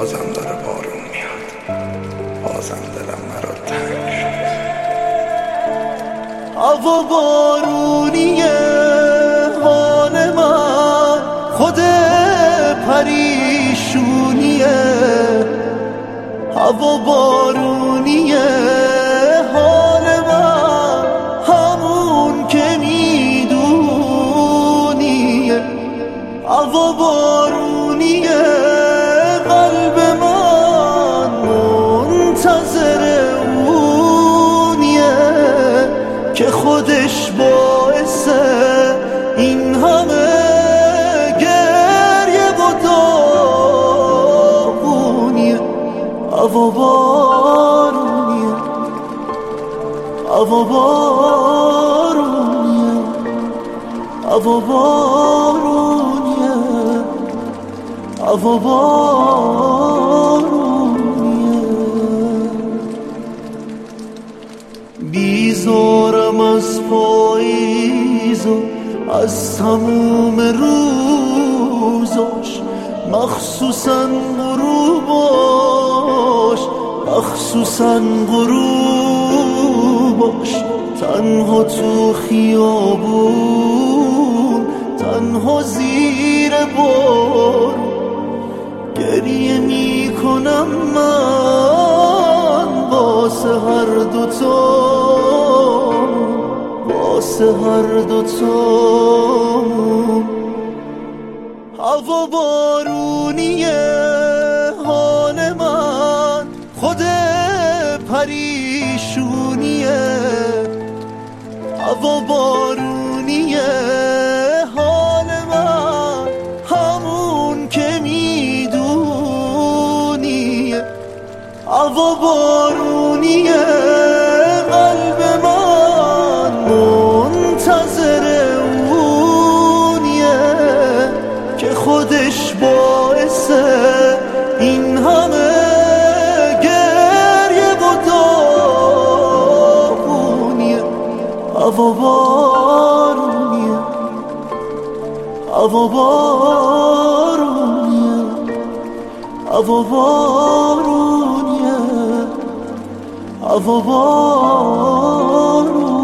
بازم داره بارون میاد، بازم دلم مرا تنگ شد. هوا بارونیه حال من، خود پریشونیه. هوا بارونیه حال من، همون که میدونیه. هوا بارونیه قلب من منتظر اونیه که خودش باعث این همه گریه و داغونیه. هوا بارونیه، هوا بارونیه، هوا بارونیه، هوا بارونیه. بیزارم از پاییز و از تموم روزاش، مخصوصا غروباش، مخصوصا غروباش. تنها تو خیابون، تنها زیر بارون گریه میکنم من واسه هر دوتامون، واسه هر دوتامون. هوا بارونیه حال من، خود پریشونیه. هوا بارونیه حال من، همون که میدونیه. هوا بارونیه قلب من منتظر اونیه که خودش باعث این همه گریه و داغونیه. هوا بارونیه، هوا بارونیه، هوا بارونیه، هوا بارونیه.